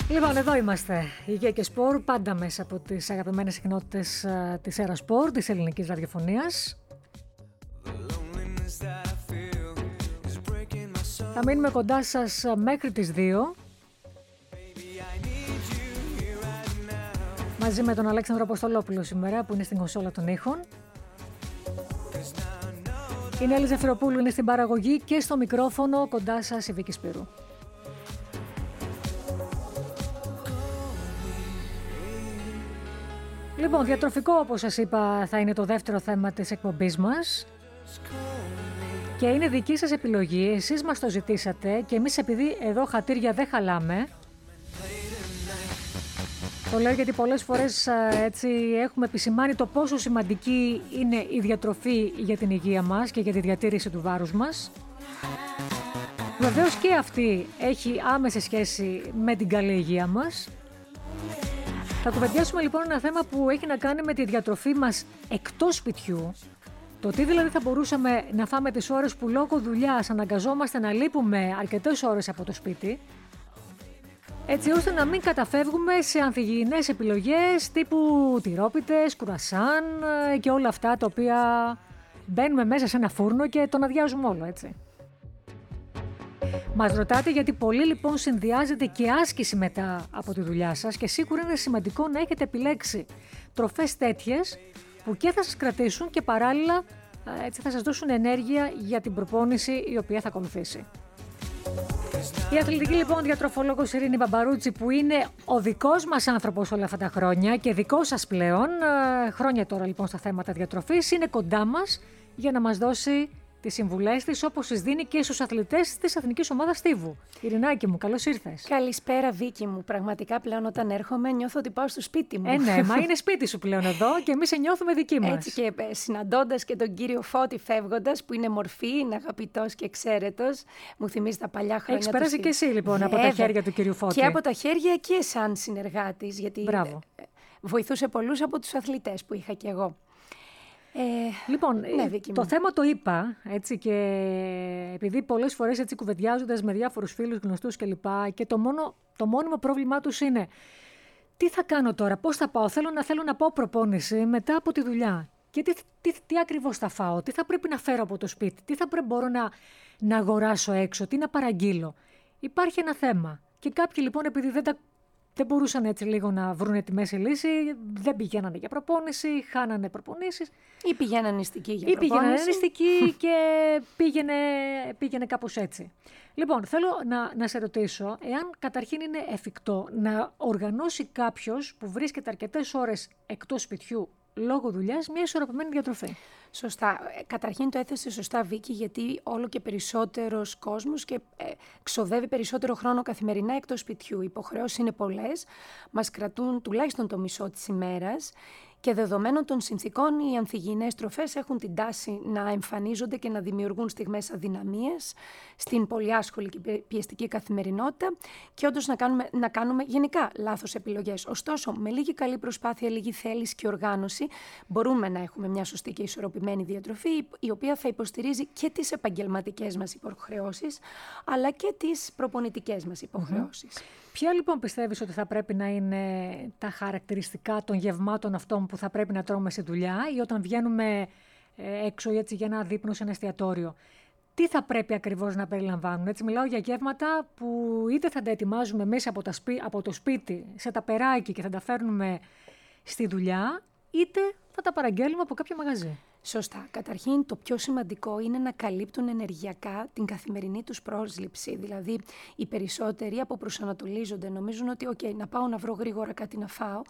Λοιπόν, εδώ είμαστε. Υγεία και Σπορ, πάντα μέσα από τις αγαπημένες συχνότητες της Έρα Σπορ, της ελληνικής ραδιοφωνίας. Θα μείνουμε κοντά σας μέχρι τις 2. Μαζί με τον Αλέξανδρο Αποστολόπουλο σήμερα, που είναι στην κονσόλα των ήχων. Η Νέλη Ζεφυροπούλου είναι στην παραγωγή και στο μικρόφωνο, κοντά σας η Βίκη Σπύρου. Λοιπόν, διατροφικό, όπως σας είπα, θα είναι το δεύτερο θέμα της εκπομπής μας. Και είναι δική σας επιλογή, εσείς μας το ζητήσατε και εμείς, επειδή εδώ χατήρια δεν χαλάμε, το λέω γιατί πολλές φορές έτσι έχουμε επισημάνει το πόσο σημαντική είναι η διατροφή για την υγεία μας και για τη διατήρηση του βάρους μας. Βεβαίως και αυτή έχει άμεση σχέση με την καλή υγεία μας. Θα κουβεντιάσουμε λοιπόν ένα θέμα που έχει να κάνει με τη διατροφή μας εκτός σπιτιού. Το τι δηλαδή θα μπορούσαμε να φάμε τις ώρες που λόγω δουλειάς αναγκαζόμαστε να λείπουμε αρκετές ώρες από το σπίτι, έτσι ώστε να μην καταφεύγουμε σε ανθυγιεινές επιλογές τύπου τυρόπιτες, κουρασάν και όλα αυτά τα οποία μπαίνουμε μέσα σε ένα φούρνο και τον αδειάζουμε όλο, έτσι. Μας ρωτάτε γιατί πολύ λοιπόν συνδυάζεται και άσκηση μετά από τη δουλειά σας και σίγουρα είναι σημαντικό να έχετε επιλέξει τροφές τέτοιες που και θα σας κρατήσουν και παράλληλα έτσι θα σας δώσουν ενέργεια για την προπόνηση η οποία θα ακολουθήσει. Η αθλητική λοιπόν διατροφολόγος Ειρήνη Μπαμπαρούτσι, που είναι ο δικός μας άνθρωπος όλα αυτά τα χρόνια και δικός σας πλέον, χρόνια τώρα λοιπόν στα θέματα διατροφής, είναι κοντά μας για να μας δώσει τις συμβουλές της, όπως τις δίνει και στους αθλητές της Εθνικής Ομάδας Στίβου. Ειρηνάκη μου, καλώς ήρθες. Καλησπέρα Βίκη μου. Πραγματικά πλέον όταν έρχομαι νιώθω ότι πάω στο σπίτι μου. Ναι, μα είναι σπίτι σου πλέον εδώ και εμείς σε νιώθουμε δική μας. Έτσι και συναντώντας και τον κύριο Φώτη φεύγοντας, που είναι μορφή, είναι αγαπητός και εξαίρετος, μου θυμίζει τα παλιά χρόνια. Έχεις περάσει και εσύ λοιπόν από τα χέρια του κυρίου Φώτη. Και από τα χέρια και σαν συνεργάτης, γιατί βοηθούσε πολλούς από τους αθλητές που είχα και εγώ. Λοιπόν, ναι, το θέμα το είπα, έτσι, και επειδή πολλές φορές έτσι κουβεντιάζοντας με διάφορους φίλους, γνωστούς κλπ. Και το μόνιμο πρόβλημά τους είναι τι θα κάνω τώρα, πώς θα πάω, θέλω να πάω προπόνηση μετά από τη δουλειά και τι ακριβώς θα φάω, τι θα πρέπει να φέρω από το σπίτι, τι θα μπορώ να αγοράσω έξω, τι να παραγγείλω. Υπάρχει ένα θέμα και κάποιοι λοιπόν επειδή δεν μπορούσαν έτσι λίγο να βρουν τη μέση λύση, δεν πηγαίνανε για προπόνηση, χάνανε προπονήσεις. Ή πηγαίνανε νηστικοί για προπόνηση. Ή πηγαίνανε νηστικοί και πήγαινε κάπως έτσι. Λοιπόν, θέλω να σε ρωτήσω, εάν καταρχήν είναι εφικτό να οργανώσει κάποιος που βρίσκεται αρκετές ώρες εκτός σπιτιού λόγω δουλειάς μια ισορροπημένη διατροφή. Σωστά. Καταρχήν το έθεσε σωστά, Βίκη, γιατί όλο και περισσότερος κόσμος και ξοδεύει περισσότερο χρόνο καθημερινά εκτός σπιτιού. Οι υποχρεώσεις είναι πολλές, μας κρατούν τουλάχιστον το μισό της ημέρας και δεδομένων των συνθηκών οι ανθυγιεινές τροφές έχουν την τάση να εμφανίζονται και να δημιουργούν στιγμές αδυναμίας στην πολυάσχολη και πιεστική καθημερινότητα και όντως να κάνουμε γενικά λάθος επιλογές. Ωστόσο, με λίγη καλή προσπάθεια, λίγη θέληση και οργάνωση μπορούμε να έχουμε μια σωστή και ισορροπημένη διατροφή η οποία θα υποστηρίζει και τις επαγγελματικές μας υποχρεώσεις αλλά και τις προπονητικές μας υποχρεώσεις. Ποια λοιπόν πιστεύεις ότι θα πρέπει να είναι τα χαρακτηριστικά των γευμάτων αυτών που θα πρέπει να τρώμε στη δουλειά ή όταν βγαίνουμε έξω έτσι, για ένα δείπνο σε ένα εστιατόριο? Τι θα πρέπει ακριβώς να περιλαμβάνουν? Έτσι, μιλάω για γεύματα που είτε θα τα ετοιμάζουμε μέσα από το σπίτι σε ταπεράκι και θα τα φέρνουμε στη δουλειά, είτε θα τα παραγγέλνουμε από κάποιο μαγαζί. Σωστά. Καταρχήν, το πιο σημαντικό είναι να καλύπτουν ενεργειακά την καθημερινή τους πρόσληψη. Δηλαδή, οι περισσότεροι αποπροσανατολίζονται, νομίζουν ότι να πάω να βρω γρήγορα κάτι να φάω.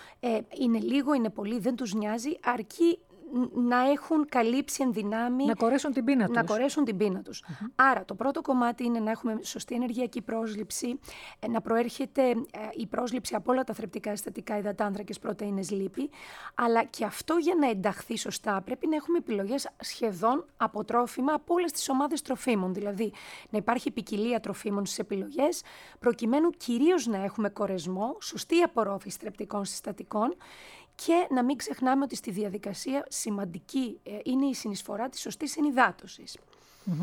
Είναι λίγο, είναι πολύ, δεν τους νοιάζει, αρκεί να έχουν καλύψει εν δυνάμει. Να κορέσουν την πείνα τους. Να κορέσουν την πείνα τους. Άρα, το πρώτο κομμάτι είναι να έχουμε σωστή ενεργειακή πρόσληψη, να προέρχεται η πρόσληψη από όλα τα θρεπτικά συστατικά, υδατάνθρακες, πρωτεΐνες, λίπη. Αλλά και αυτό για να ενταχθεί σωστά πρέπει να έχουμε επιλογές σχεδόν από τρόφιμα από όλες τις ομάδες τροφίμων. Δηλαδή, να υπάρχει ποικιλία τροφίμων στις επιλογές, προκειμένου κυρίως να έχουμε κορεσμό, σωστή απορρόφηση θρεπτικών συστατικών. Και να μην ξεχνάμε ότι στη διαδικασία σημαντική είναι η συνεισφορά της σωστής ενυδάτωσης.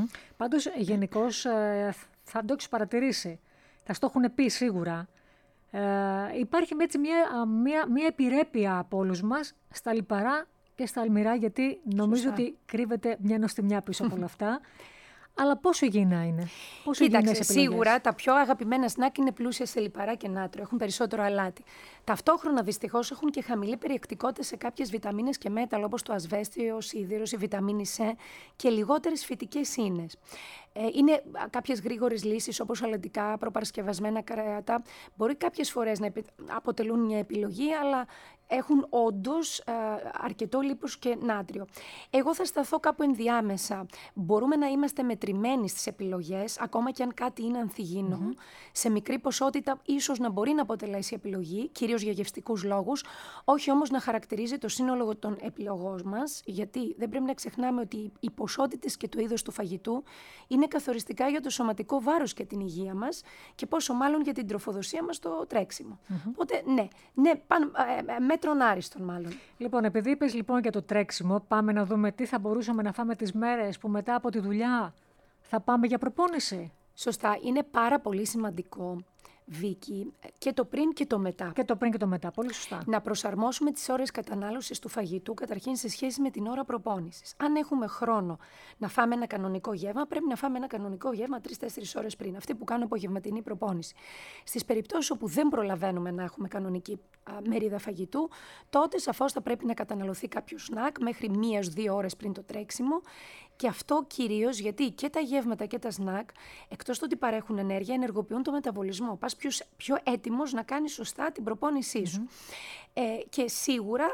Πάντως, γενικώς θα το έχεις παρατηρήσει. Θα στο έχουν πει σίγουρα. Υπάρχει έτσι μια επιρρέπεια από όλους μας στα λιπαρά και στα αλμυρά, γιατί νομίζω ότι κρύβεται μια νοστιμιά πίσω από όλα αυτά. Αλλά πόσο υγιεινά είναι? Κοίταξε, σίγουρα τα πιο αγαπημένα σνακ είναι πλούσια σε λιπαρά και νάτριο, έχουν περισσότερο αλάτι. Ταυτόχρονα, δυστυχώς, έχουν και χαμηλή περιεκτικότητα σε κάποιες βιταμίνες και μέταλλα, όπως το ασβέστιο, ο σίδηρος, η βιταμίνη C και λιγότερες φυτικές ίνες. Είναι κάποιες γρήγορες λύσεις, όπως αλατικά, προπαρασκευασμένα κρέατα. Μπορεί κάποιες φορές να αποτελούν μια επιλογή, αλλά έχουν όντως αρκετό λίπος και νάτριο. Εγώ θα σταθώ κάπου ενδιάμεσα. Μπορούμε να είμαστε μετρημένοι στις επιλογές, ακόμα και αν κάτι είναι ανθυγιεινό. Σε μικρή ποσότητα ίσως να μπορεί να αποτελέσει επιλογή, κυρίως για γευστικούς λόγους, όχι όμως να χαρακτηρίζει το σύνολο των επιλογών μας, γιατί δεν πρέπει να ξεχνάμε ότι οι ποσότητες και το είδος του φαγητού είναι καθοριστικά για το σωματικό βάρος και την υγεία μας και πόσο μάλλον για την τροφοδοσία μας στο τρέξιμο. Οπότε ναι, μέτρον άριστον μάλλον. Λοιπόν, επειδή είπες λοιπόν για το τρέξιμο, πάμε να δούμε τι θα μπορούσαμε να φάμε τις μέρες που μετά από τη δουλειά θα πάμε για προπόνηση. Σωστά, είναι πάρα πολύ σημαντικό, Βίκη, και το πριν και το μετά. Και το πριν και το μετά, πολύ σωστά. Να προσαρμόσουμε τις ώρες κατανάλωσης του φαγητού καταρχήν σε σχέση με την ώρα προπόνησης. Αν έχουμε χρόνο να φάμε ένα κανονικό γεύμα, πρέπει να φάμε ένα κανονικό γεύμα 3-4 ώρες πριν. Αυτοί που κάνουν απογευματινή προπόνηση. Στις περιπτώσεις όπου δεν προλαβαίνουμε να έχουμε κανονική μερίδα φαγητού, τότε σαφώς θα πρέπει να καταναλωθεί κάποιο σνακ μέχρι 1-2 ώρες πριν το τρέξιμο. Και αυτό κυρίως γιατί και τα γεύματα και τα σνακ, εκτός του ότι παρέχουν ενέργεια, ενεργοποιούν το μεταβολισμό. Πας πιο έτοιμος να κάνεις σωστά την προπόνησή σου. Και σίγουρα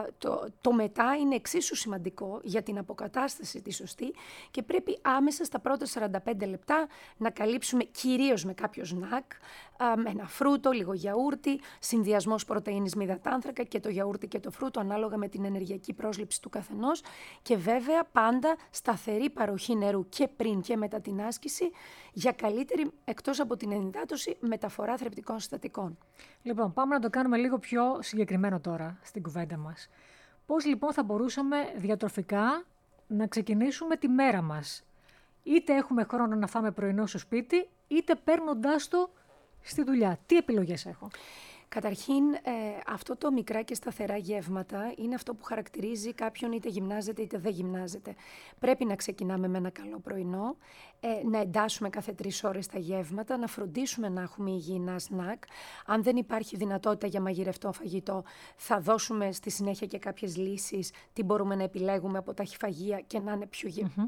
το μετά είναι εξίσου σημαντικό για την αποκατάσταση τη σωστή και πρέπει άμεσα στα πρώτα 45 λεπτά να καλύψουμε κυρίως με κάποιο σνακ, με ένα φρούτο, λίγο γιαούρτι, συνδυασμός πρωτεΐνης με υδατάνθρακα και το γιαούρτι και το φρούτο ανάλογα με την ενεργειακή πρόσληψη του καθενός και βέβαια πάντα σταθερή παροχή νερού και πριν και μετά την άσκηση για καλύτερη, εκτός από την ενυδάτωση, μεταφορά θρεπτικών συστατικών. Λοιπόν, πάμε να το κάνουμε λίγο πιο συγκεκριμένο τώρα στην κουβέντα μας. Πώς λοιπόν θα μπορούσαμε διατροφικά να ξεκινήσουμε τη μέρα μας? Είτε έχουμε χρόνο να φάμε πρωινό στο σπίτι, είτε παίρνοντάς το στη δουλειά. Τι επιλογές έχω? Καταρχήν, αυτό το μικρά και σταθερά γεύματα είναι αυτό που χαρακτηρίζει κάποιον είτε γυμνάζεται είτε δεν γυμνάζεται. Πρέπει να ξεκινάμε με ένα καλό πρωινό, να εντάσσουμε κάθε 3 ώρες τα γεύματα, να φροντίσουμε να έχουμε υγιεινά σνακ. Αν δεν υπάρχει δυνατότητα για μαγειρευτό φαγητό, θα δώσουμε στη συνέχεια και κάποιες λύσεις, τι μπορούμε να επιλέγουμε από ταχυφαγεία και να είναι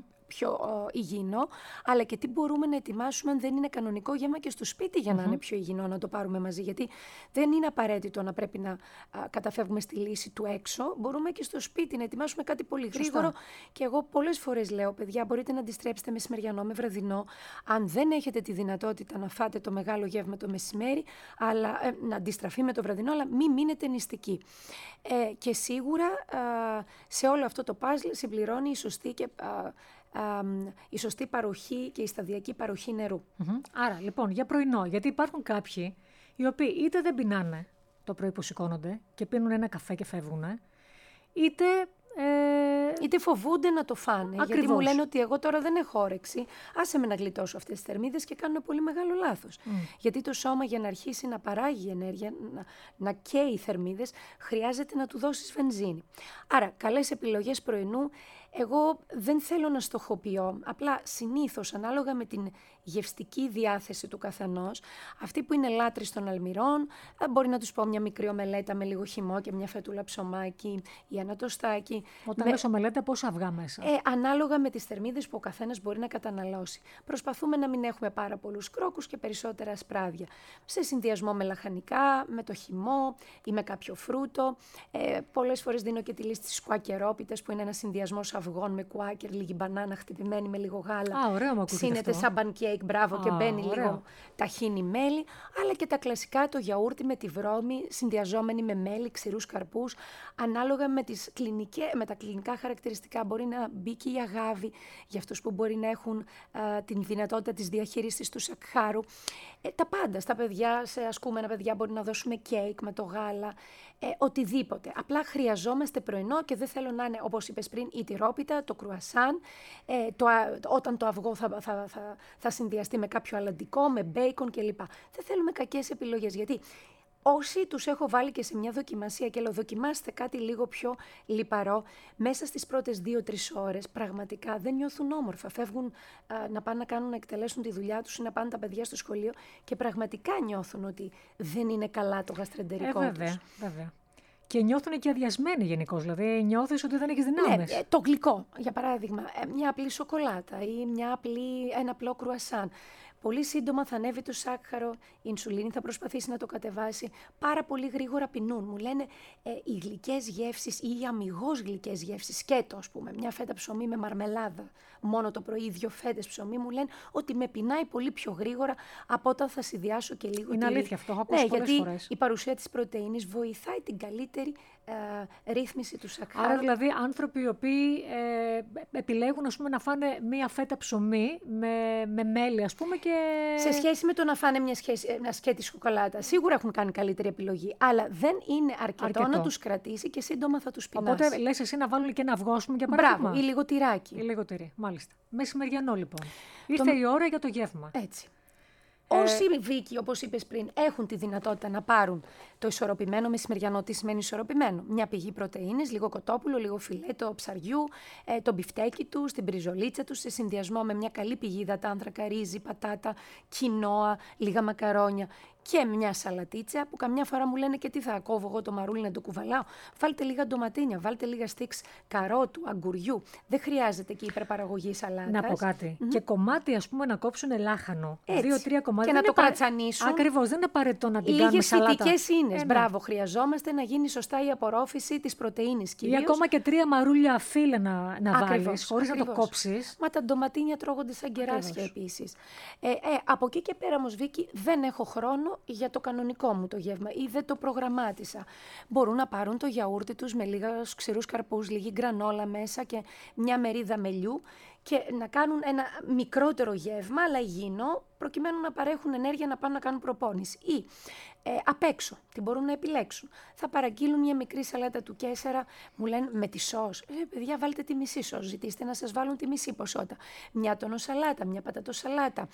πιο υγιεινό, αλλά και τι μπορούμε να ετοιμάσουμε αν δεν είναι κανονικό γεύμα και στο σπίτι για να είναι πιο υγιεινό, να το πάρουμε μαζί. Γιατί δεν είναι απαραίτητο να πρέπει να καταφεύγουμε στη λύση του έξω. Μπορούμε και στο σπίτι να ετοιμάσουμε κάτι πολύ γρήγορο. Και εγώ πολλές φορές λέω, παιδιά, μπορείτε να αντιστρέψετε μεσημεριανό με βραδινό. Αν δεν έχετε τη δυνατότητα να φάτε το μεγάλο γεύμα το μεσημέρι, αλλά να αντιστραφεί με το βραδινό, αλλά μην μείνετε νηστικοί. Και σίγουρα σε όλο αυτό το παζλ συμπληρώνει η σωστή παροχή και η σταδιακή παροχή νερού. Άρα, λοιπόν, για πρωινό, γιατί υπάρχουν κάποιοι οι οποίοι είτε δεν πεινάνε το πρωί που σηκώνονται και πίνουν ένα καφέ και φεύγουν, είτε φοβούνται να το φάνε. Ακριβώς. Γιατί μου λένε ότι εγώ τώρα δεν έχω όρεξη. Άσε με να γλιτώσω αυτές τις θερμίδες και κάνουν πολύ μεγάλο λάθος. Γιατί το σώμα για να αρχίσει να παράγει ενέργεια, να καίει θερμίδες, χρειάζεται να του δώσεις βενζίνη. Άρα, καλές επιλογές πρωινού. Εγώ δεν θέλω να στοχοποιώ, απλά συνήθως ανάλογα με την γευστική διάθεση του καθενός, αυτοί που είναι λάτρεις των αλμυρών, μπορεί να τους πω μια μικρή ομελέτα με λίγο χυμό και μια φετούλα ψωμάκι ή ένα τοστάκι. Όταν λες ομελέτα, πόσα αυγά μέσα? Ανάλογα με τις θερμίδες που ο καθένας μπορεί να καταναλώσει. Προσπαθούμε να μην έχουμε πάρα πολλούς κρόκους και περισσότερα ασπράδια. Σε συνδυασμό με λαχανικά, με το χυμό ή με κάποιο φρούτο. Πολλές φορές δίνω και τη λύση της σκουακερόπιτας που είναι ένα συνδυασμός αυγών με κουάκερ, λίγη μπανάνα χτυπημένη με λίγο γάλα. Ωραίο μου ακούγεται. Σύνεται σαν pancake, μπράβο, και μπαίνει λίγο ταχίνι μέλι. Αλλά και τα κλασικά, το γιαούρτι με τη βρώμη, συνδυαζόμενη με μέλι, ξηρούς καρπούς. Ανάλογα με τα κλινικά χαρακτηριστικά, μπορεί να μπει και η αγάβη για αυτούς που μπορεί να έχουν την δυνατότητα της διαχείρισης του σακχάρου. Τα πάντα. Στα παιδιά, σε ασκούμενα παιδιά, μπορεί να δώσουμε κέικ με το γάλα. Οτιδήποτε. Απλά χρειαζόμαστε πρωινό και δεν θέλω να είναι, όπως είπες πριν, η τυρόπιτα, το κρουασάν, όταν το αυγό θα συνδυαστεί με κάποιο αλαντικό, με μπέικον κλπ. Δεν θέλουμε κακές επιλογές, γιατί Όσοι τους έχω βάλει και σε μια δοκιμασία και λέω δοκιμάστε κάτι λίγο πιο λιπαρό, μέσα στις πρώτες 2-3 ώρες πραγματικά δεν νιώθουν όμορφα. Φεύγουν να πάνε να εκτελέσουν τη δουλειά τους ή να πάνε τα παιδιά στο σχολείο και πραγματικά νιώθουν ότι δεν είναι καλά το γαστρεντερικό τους. Βέβαια. Και νιώθουν και αδειασμένοι γενικώς, δηλαδή νιώθεις ότι δεν έχεις δυνάμεις. Ναι, το γλυκό, για παράδειγμα, μια απλή σοκολάτα ή ένα απλό κρουασάν. Πολύ σύντομα θα ανέβει το σάκχαρο, η ινσουλίνη θα προσπαθήσει να το κατεβάσει. Πάρα πολύ γρήγορα πεινούν. Μου λένε οι γλυκές γεύσεις ή οι αμιγώς γλυκές γεύσεις, σκέτο ας πούμε, μια φέτα ψωμί με μαρμελάδα, μόνο το πρωί 2 φέτες ψωμί, μου λένε ότι με πεινάει πολύ πιο γρήγορα από όταν θα συνδυάσω και λίγο Είναι αλήθεια αυτό, έχω ακούσει πολλές φορές. Γιατί η παρουσία της πρωτεΐνης βοηθάει την καλύτερη ρύθμιση του σακχάρου. Άρα δηλαδή άνθρωποι οι οποίοι επιλέγουν ας πούμε, να φάνε μία φέτα ψωμί με μέλι ας πούμε και... Σε σχέση με το να φάνε μια σκέτη σοκολάτα, σίγουρα έχουν κάνει καλύτερη επιλογή, αλλά δεν είναι αρκετό να τους κρατήσει και σύντομα θα τους πεινάσει. Οπότε λες εσύ να βάλουν και ένα αυγό πούμε, για παράδειγμα. Μπράβο, ή λίγο τυράκι. Ή λίγο τυρί, μάλιστα. Μεσημεριανό λοιπόν. Ήρθε η ώρα για το γεύμα. Έτσι. Όσοι, Βίκη, όπως είπες πριν, έχουν τη δυνατότητα να πάρουν το ισορροπημένο μεσημεριανό, τι σημαίνει ισορροπημένο? Μια πηγή πρωτεΐνης, λίγο κοτόπουλο, λίγο φιλέτο ψαριού, το μπιφτέκι τους, την μπριζολίτσα τους, σε συνδυασμό με μια καλή πηγή υδατάνθρακα, ρύζι, πατάτα, κοινόα, λίγα μακαρόνια και μια σαλατίτσα που καμιά φορά μου λένε και τι θα κόβω εγώ το μαρούλι να το κουβαλάω. Βάλτε λίγα ντοματίνια, βάλτε λίγα στίξ καρότου, αγκουριού. Δεν χρειάζεται και υπερπαραγωγή σαλάτας. Να πω κάτι. Και κομμάτι, ας πούμε, να κόψουν λάχανο. 2-3 κομμάτια. Και να το κρατσανίσουν. Ακριβώς, δεν είναι απαραίτητο να την κάνουμε σαλάτα. Λίγες φυτικές ίνες. Μπράβο, χρειαζόμαστε να γίνει σωστά η απορρόφηση της πρωτεΐνης κυρίως. Ή ακόμα και 3 μαρούλια φύλλα να βάλεις, χωρίς να το κόψεις. Μα τα ντοματίνια τρώγονται σαν κεράσια επίσης. Από εκεί και πέρα όμως, Βίκη, δεν έχω χρόνο για το κανονικό μου το γεύμα ή δεν το προγραμμάτισα. Μπορούν να πάρουν το γιαούρτι τους με λίγους ξηρούς καρπούς, λίγη γκρανόλα μέσα και μια μερίδα μελιού και να κάνουν ένα μικρότερο γεύμα, αλλά υγιεινό, προκειμένου να παρέχουν ενέργεια να πάνε να κάνουν προπόνηση. Ή απ' έξω, τι μπορούν να επιλέξουν. Θα παραγγείλουν μια μικρή σαλάτα του Κέσσερα, μου λένε με τη σως. Παιδιά, βάλτε τη μισή σως, ζητήστε να σας βάλουν τη μισή ποσότητα. Μια τονοσαλάτα, μια πατατοσαλάτα.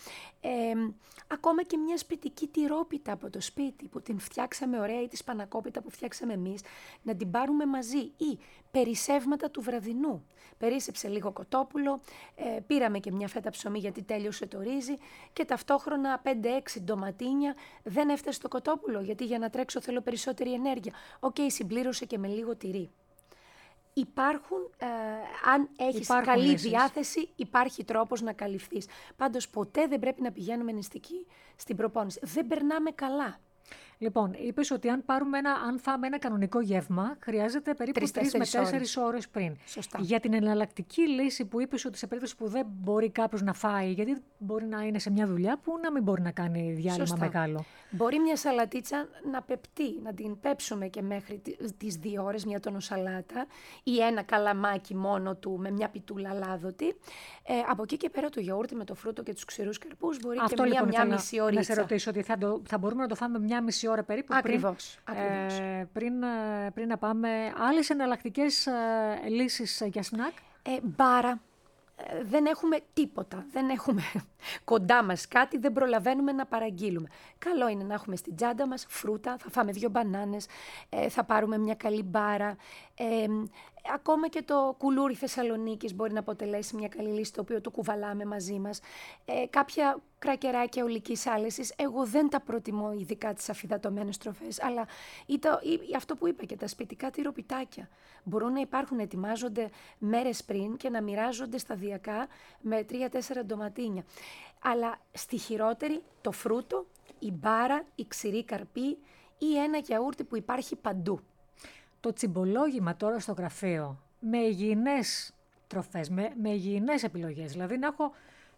Ακόμα και μια σπιτική τυρόπιτα από το σπίτι που την φτιάξαμε ωραία ή τη σπανακόπιτα που φτιάξαμε εμείς, να την πάρουμε μαζί. Ή περισσεύματα του βραδινού. Περίσσεψε λίγο κοτόπουλο, πήραμε και μια φέτα ψωμί γιατί τέλειωσε το ρύζι και ταυτόχρονα 5-6 ντοματίνια. Δεν έφτασε το κοτόπουλο γιατί για να τρέξω θέλω περισσότερη ενέργεια. Οκ, συμπλήρωσε και με λίγο τυρί. Υπάρχουν, αν έχεις καλή διάθεση, υπάρχει τρόπος να καλυφθείς. Πάντως ποτέ δεν πρέπει να πηγαίνουμε νηστικοί στην προπόνηση. Δεν περνάμε καλά. Λοιπόν, είπες ότι αν φάμε ένα κανονικό γεύμα, χρειάζεται περίπου 3 με 4 ώρες πριν. Σωστά. Για την εναλλακτική λύση που είπες ότι σε περίπτωση που δεν μπορεί κάποιος να φάει, γιατί μπορεί να είναι σε μια δουλειά που να μην μπορεί να κάνει διάλειμμα μεγάλο. Μπορεί μια σαλατίτσα να πεπτεί, να την πέψουμε και μέχρι τις 2 ώρες, μια τονοσαλάτα ή ένα καλαμάκι μόνο του με μια πιτούλα λάδωτη. Από εκεί και πέρα το γιαούρτι με το φρούτο και τους ξηρούς καρπούς μπορεί αυτό, και λοιπόν, μια μισή ωρίτσα. Να σε ρωτήσω ότι θα μπορούμε να το φάμε μια μισή ώρα περίπου ακριβώς. Πριν να πάμε. Άλλες εναλλακτικές λύσεις για σνακ? Μπάρα. Δεν έχουμε τίποτα, δεν έχουμε κοντά μας κάτι, δεν προλαβαίνουμε να παραγγείλουμε. Καλό είναι να έχουμε στην τσάντα μας φρούτα, θα φάμε 2 μπανάνες, θα πάρουμε μια καλή μπάρα. Ακόμα και το κουλούρι Θεσσαλονίκης μπορεί να αποτελέσει μια καλή λύση, το οποίο το κουβαλάμε μαζί μας. Κάποια κρακεράκια ολικής άλεσης, εγώ δεν τα προτιμώ ειδικά τις αφυδατωμένες τροφές, αλλά αυτό που είπα και τα σπιτικά τυροπιτάκια μπορούν να υπάρχουν, ετοιμάζονται μέρες πριν και να μοιράζονται σταδιακά με 3-4 ντοματίνια. Αλλά στη χειρότερη το φρούτο, η μπάρα, η ξηρή καρπή ή ένα γιαούρτι που υπάρχει παντού. Το τσιμπολόγημα τώρα στο γραφείο, με υγιεινές τροφές, με υγιεινές επιλογές, δηλαδή να έχω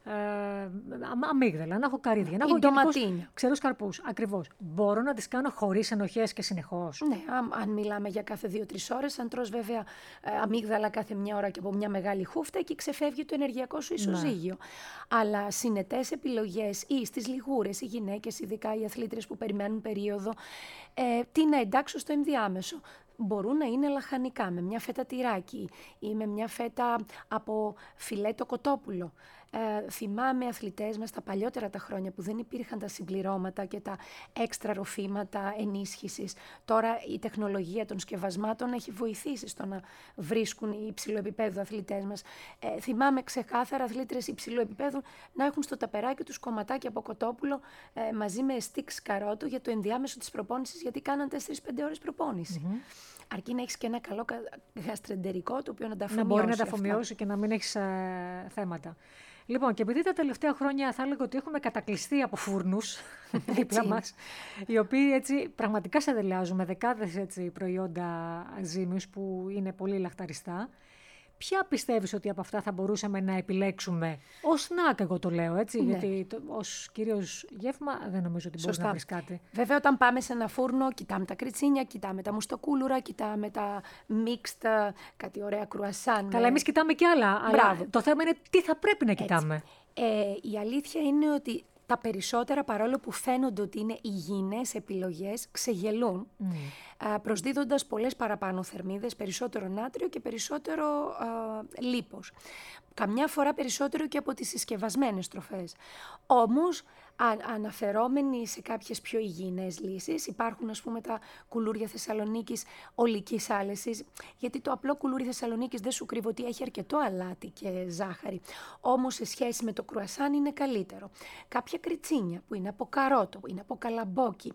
αμύγδαλα, να έχω καρύδια, να έχω ντοματίνια, ξερούς καρπούς, ακριβώς. Μπορώ να τις κάνω χωρίς ενοχές και συνεχώς? Ναι, αν μιλάμε για κάθε 2-3 ώρες, αν τρως βέβαια αμύγδαλα κάθε μια ώρα και από μια μεγάλη χούφτα, εκεί ξεφεύγει το ενεργειακό σου ισοζύγιο. Ναι. Αλλά συνετές επιλογές ή στις λιγούρες, οι γυναίκες, ειδικά οι αθλήτριες που περιμένουν περίοδο, τι να εντάξω στο ενδιάμεσο. Μπορούν να είναι λαχανικά, με μια φέτα τυράκι ή με μια φέτα από φιλέτο κοτόπουλο. Θυμάμαι αθλητές μας τα παλιότερα τα χρόνια που δεν υπήρχαν τα συμπληρώματα και τα έξτρα ροφήματα ενίσχυσης. Τώρα η τεχνολογία των σκευασμάτων έχει βοηθήσει στο να βρίσκουν οι υψηλού επίπεδου αθλητές μας. Θυμάμαι ξεκάθαρα αθλήτρες υψηλού επίπεδου να έχουν στο ταπεράκι τους κομματάκι από κοτόπουλο μαζί με στίξ καρότου για το ενδιάμεσο της προπόνησης, γιατί κάναν 4-5 ώρες προπόνηση. Αρκεί να έχεις και ένα καλό γαστρεντερικό, το οποίο να τα αφομοιώσει. Να μπορεί να τα αφομοιώσει και να μην έχεις θέματα. Λοιπόν, και επειδή τα τελευταία χρόνια θα έλεγα ότι έχουμε κατακλειστεί από φούρνους δίπλα μας, οι οποίοι έτσι πραγματικά σαδελιάζουν με δεκάδες προϊόντα ζύμιους που είναι πολύ λαχταριστά, ποια πιστεύεις ότι από αυτά θα μπορούσαμε να επιλέξουμε ως σνακ, εγώ το λέω, έτσι, γιατί ως κυρίως γεύμα δεν νομίζω ότι μπορεί να βρεις κάτι. Βέβαια, όταν πάμε σε ένα φούρνο, κοιτάμε τα κριτσίνια, κοιτάμε τα μουστοκούλουρα, κοιτάμε τα μίξτα, κάτι ωραία κρουασάν. Καλά, εμείς κοιτάμε κι άλλα, αλλά το θέμα είναι τι θα πρέπει να κοιτάμε. Η αλήθεια είναι ότι τα περισσότερα, παρόλο που φαίνονται ότι είναι υγιεινές επιλογές, ξεγελούν, προσδίδοντας πολλές παραπάνω θερμίδες, περισσότερο νάτριο και περισσότερο λίπος. Καμιά φορά περισσότερο και από τις συσκευασμένες τροφές. Όμως, αναφερόμενοι σε κάποιες πιο υγιεινές λύσεις, υπάρχουν ας πούμε τα κουλούρια Θεσσαλονίκης ολικής άλεσης, γιατί το απλό κουλούρι Θεσσαλονίκης δεν σου κρύβω ότι έχει αρκετό αλάτι και ζάχαρη, όμως σε σχέση με το κρουασάν είναι καλύτερο. Κάποια κριτσίνια που είναι από καρότο, που είναι από καλαμπόκι,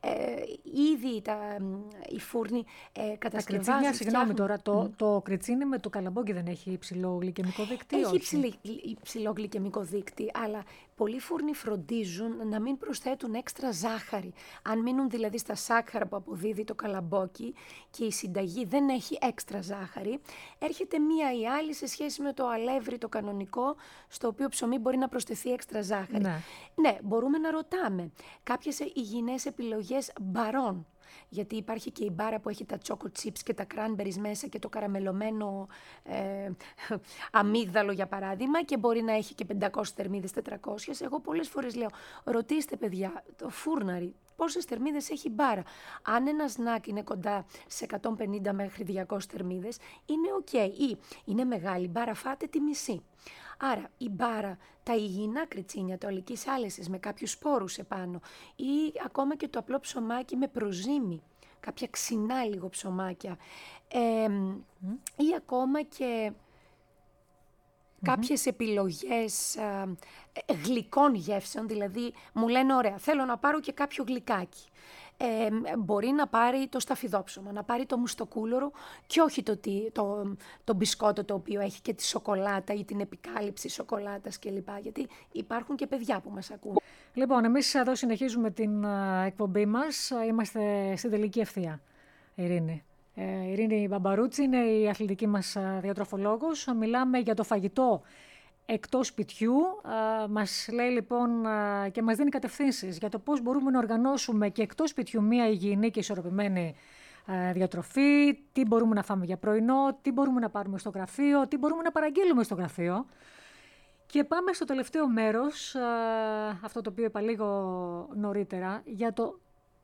ήδη οι φούρνοι κατασκευάζουν. Τα κριτσίνια, συγγνώμη τώρα, το κριτσίνι με το καλαμπόκι δεν έχει υψηλό γλυκαιμικό δείκτη? Έχει υψηλό γλυκαιμικό δείκτη, αλλά πολλοί φούρνοι φροντίζουν να μην προσθέτουν έξτρα ζάχαρη. Αν μείνουν δηλαδή στα σάκχαρα που αποδίδει το καλαμπόκι και η συνταγή δεν έχει έξτρα ζάχαρη, έρχεται μία ή άλλη σε σχέση με το αλεύρι το κανονικό, στο οποίο ψωμί μπορεί να προσθεθεί έξτρα ζάχαρη. Ναι, μπορούμε να ρωτάμε. Κάποιες υγιεινές επιλογές μπαρών. Γιατί υπάρχει και η μπάρα που έχει τα choco chips και τα cranberries μέσα και το καραμελωμένο αμύγδαλο για παράδειγμα, και μπορεί να έχει και 500 θερμίδες, 400. Εγώ πολλές φορές λέω, ρωτήστε παιδιά, το φούρναρι, πόσες θερμίδες έχει μπάρα. Αν ένα σνακ είναι κοντά σε 150 μέχρι 200 θερμίδες, είναι ok. Ή είναι μεγάλη μπάρα, φάτε τη μισή. Άρα η μπάρα, τα υγιεινά κριτσίνια, το ολικής άλεσης με κάποιους σπόρους επάνω, ή ακόμα και το απλό ψωμάκι με προζύμι, κάποια ξινά λίγο ψωμάκια, ή ακόμα και κάποιες επιλογές γλυκών γεύσεων, δηλαδή μου λένε ωραία, θέλω να πάρω και κάποιο γλυκάκι. Μπορεί να πάρει το σταφιδόψωμα, να πάρει το μουστοκούλωρο και όχι το μπισκότο το οποίο έχει και τη σοκολάτα ή την επικάλυψη σοκολάτας κλπ. Γιατί υπάρχουν και παιδιά που μας ακούν. Λοιπόν, εμείς εδώ συνεχίζουμε την εκπομπή μας. Είμαστε στην τελική ευθεία, Ειρήνη. Ειρήνη Μπαμπαρούτσι είναι η αθλητική μας διατροφολόγος. Μιλάμε για το φαγητό εκτός σπιτιού. Μας λέει λοιπόν και μας δίνει κατευθύνσεις για το πώς μπορούμε να οργανώσουμε και εκτός σπιτιού μια υγιεινή και ισορροπημένη διατροφή, τι μπορούμε να φάμε για πρωινό, τι μπορούμε να πάρουμε στο γραφείο, τι μπορούμε να παραγγείλουμε στο γραφείο. Και πάμε στο τελευταίο μέρος, αυτό το οποίο είπα λίγο νωρίτερα, για το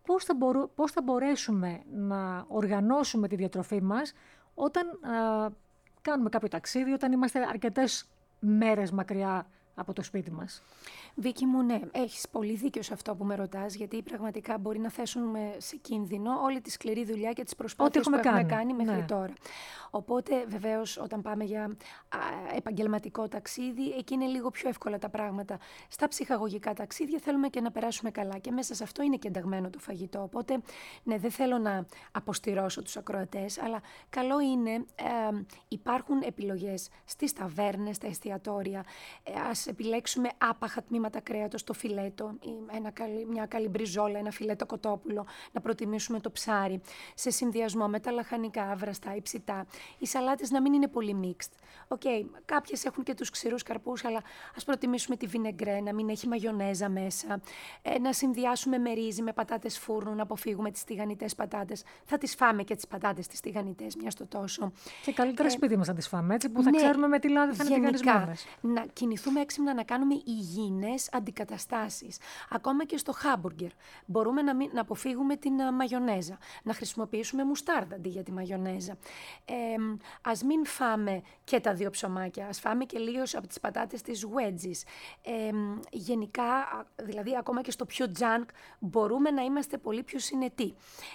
πώς θα μπορέσουμε να οργανώσουμε τη διατροφή μας όταν κάνουμε κάποιο ταξίδι, όταν είμαστε αρκετές μέρες μακριά από το σπίτι μας. Βίκη μου, ναι, έχεις πολύ δίκιο σε αυτό που με ρωτάς, γιατί πραγματικά μπορεί να θέσουμε σε κίνδυνο όλη τη σκληρή δουλειά και τις προσπάθειες που έχουμε κάνει μέχρι τώρα. Οπότε, βεβαίως, όταν πάμε για επαγγελματικό ταξίδι, εκεί είναι λίγο πιο εύκολα τα πράγματα. Στα ψυχαγωγικά ταξίδια θέλουμε και να περάσουμε καλά και μέσα σε αυτό είναι και ενταγμένο το φαγητό. Οπότε, ναι, δεν θέλω να αποστηρώσω τους ακροατές, αλλά καλό είναι, υπάρχουν επιλογές στις ταβέρνες, στα εστιατόρια. Ας επιλέξουμε άπαχα τμήματα κρέατος, το φιλέτο, μια καλή μπριζόλα, ένα φιλέτο κοτόπουλο, να προτιμήσουμε το ψάρι, σε συνδυασμό με τα λαχανικά, βραστά ή ψητά. Οι σαλάτες να μην είναι πολύ mixed. Κάποιες έχουν και τους ξηρούς καρπούς, αλλά ας προτιμήσουμε τη βινεγκρέ, να μην έχει μαγιονέζα μέσα, να συνδυάσουμε με ρύζι, με πατάτες φούρνου, να αποφύγουμε τις τηγανιτές πατάτες. Θα τις φάμε και τις πατάτες τις τηγανιτές, μια στο τόσο. Και καλύτερα σπίτι μας να τις φάμε, έτσι, που θα ξέρουμε με τι λάδι θα είναι τηγανισμένες. Να κινηθούμε έξυπνα να κάνουμε υγιεινές αντικαταστάσεις. Ακόμα και στο χάμπουργκερ μπορούμε να αποφύγουμε την μαγιονέζα, να χρησιμοποιήσουμε μουστάρδα αντί για τη μαγιονέζα. Ας μην φάμε και τα δύο ψωμάκια, ας φάμε και λίγο από τις πατάτες της wedges. Γενικά, δηλαδή ακόμα και στο πιο junk, μπορούμε να είμαστε πολύ πιο συνετοί.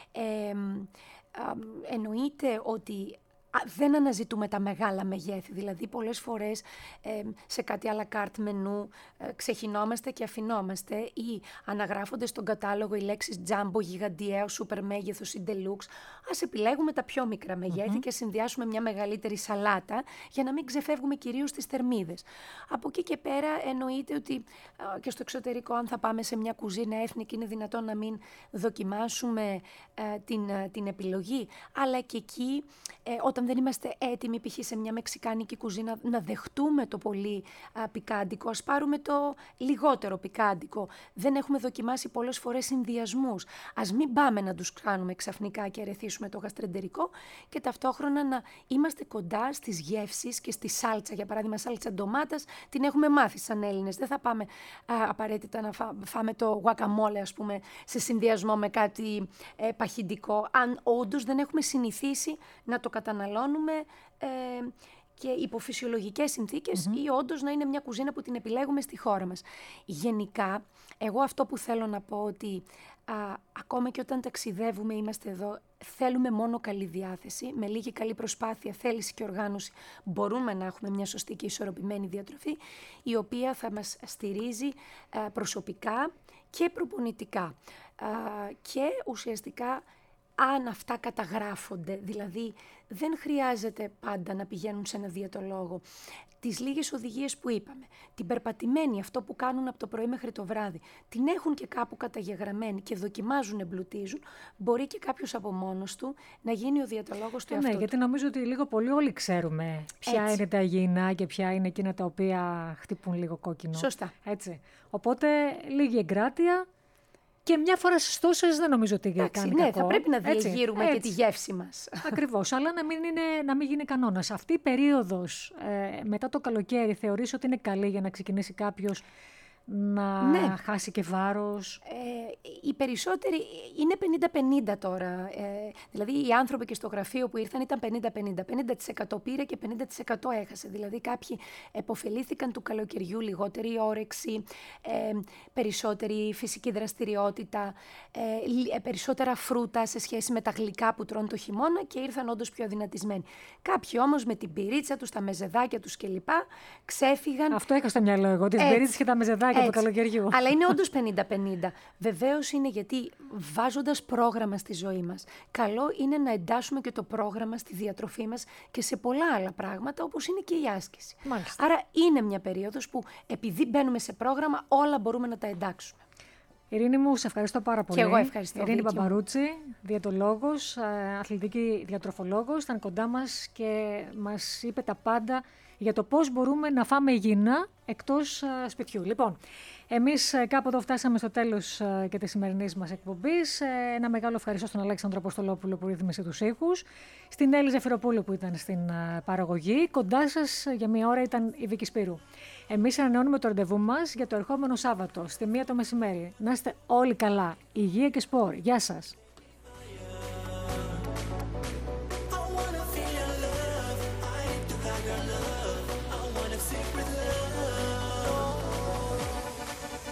Εννοείται ότι δεν αναζητούμε τα μεγάλα μεγέθη, δηλαδή πολλές φορές σε κάτι à la carte μενού ξεχυνόμαστε και αφινόμαστε ή αναγράφονται στον κατάλογο οι λέξεις jumbo, γιγαντιαίο, super μέγεθος ή deluxe. Ας επιλέγουμε τα πιο μικρά μεγέθη και συνδυάσουμε μια μεγαλύτερη σαλάτα για να μην ξεφεύγουμε κυρίως στις θερμίδες. Από εκεί και πέρα εννοείται ότι και στο εξωτερικό, αν θα πάμε σε μια κουζίνα έθνικη, είναι δυνατόν να μην δοκιμάσουμε την επιλογή, αλλά και εκεί όταν δεν είμαστε έτοιμοι π.χ. σε μια μεξικάνικη κουζίνα να δεχτούμε το πολύ πικάντικο, ας πάρουμε το λιγότερο πικάντικο. Δεν έχουμε δοκιμάσει πολλές φορές συνδυασμούς. Ας μην πάμε να τους κάνουμε ξαφνικά και ερεθίσουμε το γαστρεντερικό και ταυτόχρονα να είμαστε κοντά στις γεύσεις και στη σάλτσα. Για παράδειγμα, σάλτσα ντομάτας την έχουμε μάθει σαν Έλληνες. Δεν θα πάμε απαραίτητα να φάμε το guacamole, ας πούμε, σε συνδυασμό με κάτι παχυντικό, αν όντως δεν έχουμε συνηθίσει να το καταναλώνουμε και υπό φυσιολογικές συνθήκες ή όντως να είναι μια κουζίνα που την επιλέγουμε στη χώρα μας. Γενικά, εγώ αυτό που θέλω να πω ότι ακόμα και όταν ταξιδεύουμε, είμαστε εδώ, θέλουμε μόνο καλή διάθεση, με λίγη καλή προσπάθεια, θέληση και οργάνωση μπορούμε να έχουμε μια σωστή και ισορροπημένη διατροφή, η οποία θα μας στηρίζει προσωπικά και προπονητικά και ουσιαστικά αν αυτά καταγράφονται, δηλαδή δεν χρειάζεται πάντα να πηγαίνουν σε ένα διαιτολόγο. Τις λίγες οδηγίες που είπαμε, την περπατημένη, αυτό που κάνουν από το πρωί μέχρι το βράδυ, την έχουν και κάπου καταγεγραμμένη και δοκιμάζουν, εμπλουτίζουν, μπορεί και κάποιος από μόνος του να γίνει ο διαιτολόγος του εαυτού του. Γιατί νομίζω ότι λίγο πολύ όλοι ξέρουμε ποια είναι τα υγιεινά και ποια είναι εκείνα τα οποία χτυπούν λίγο κόκκινο. Σωστά. Έτσι. Οπότε λίγη εγκράτεια. Και μια φορά στις τόσες δεν νομίζω ότι κάνει κακό. Θα πρέπει να διεγείρουμε και τη γεύση μας. Ακριβώς, αλλά να μην γίνει κανόνας. Αυτή η περίοδος μετά το καλοκαίρι θεωρείς ότι είναι καλή για να ξεκινήσει κάποιος να χάσει και βάρος? Οι περισσότεροι είναι 50-50 τώρα. Δηλαδή οι άνθρωποι και στο γραφείο που ήρθαν ήταν 50-50. 50% πήρε και 50% έχασε. Δηλαδή κάποιοι επωφελήθηκαν του καλοκαιριού, λιγότερη όρεξη, περισσότερη φυσική δραστηριότητα, περισσότερα φρούτα σε σχέση με τα γλυκά που τρώνε το χειμώνα και ήρθαν όντως πιο αδυνατισμένοι. Κάποιοι όμως με την πυρίτσα τους, τα μεζεδάκια τους κλπ. Ξέφυγαν. Αυτό είχα στο μυαλό εγώ, τις πυρίτσες και τα μεζεδάκια του καλοκαιριού. Αλλά είναι όντως 50-50. Βεβαίως είναι γιατί βάζοντας πρόγραμμα στη ζωή μας, καλό είναι να εντάσσουμε και το πρόγραμμα στη διατροφή μας και σε πολλά άλλα πράγματα, όπως είναι και η άσκηση. Μάλιστα. Άρα είναι μια περίοδος που επειδή μπαίνουμε σε πρόγραμμα, όλα μπορούμε να τα εντάξουμε. Ειρήνη μου, σε ευχαριστώ πάρα πολύ. Και εγώ ευχαριστώ. Ειρήνη Μπαμπαρούτσι, διαιτολόγος, αθλητική διατροφολόγος, ήταν κοντά μας και μας είπε τα πάντα για το πώς μπορούμε να φάμε υγιεινά εκτός σπιτιού. Λοιπόν, εμείς κάπου εδώ φτάσαμε στο τέλος και της σημερινής μας εκπομπής. Ένα μεγάλο ευχαριστώ στον Αλέξανδρο Αποστολόπουλο που ρύθμισε τους ήχους, στην Έλλη Ζεφυροπούλου που ήταν στην παραγωγή. Κοντά σας για μία ώρα ήταν η Βίκη Σπύρου. Εμείς ανανεώνουμε το ραντεβού μας για το ερχόμενο Σάββατο, στη 1 το μεσημέρι. Να είστε όλοι καλά. Υγεία και σπορ. Γεια σας.